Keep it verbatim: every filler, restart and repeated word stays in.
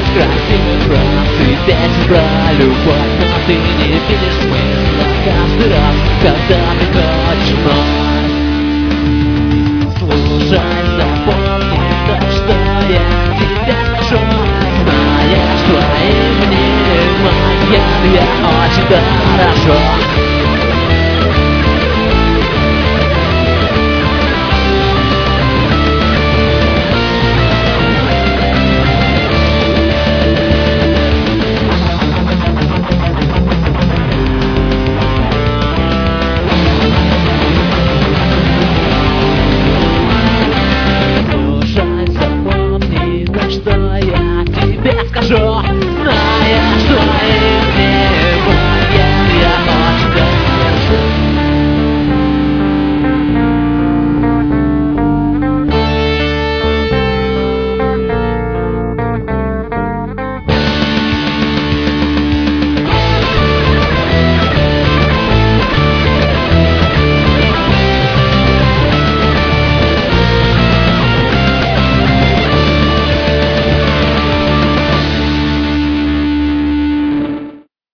красивых фраз и песен про любовь, но ты не видишь смысла каждый раз, когда приходишь вновь. Слушай, запомни то, что я тебе скажу. Знаешь, твоим вниманием я очень дорожу. Скажу,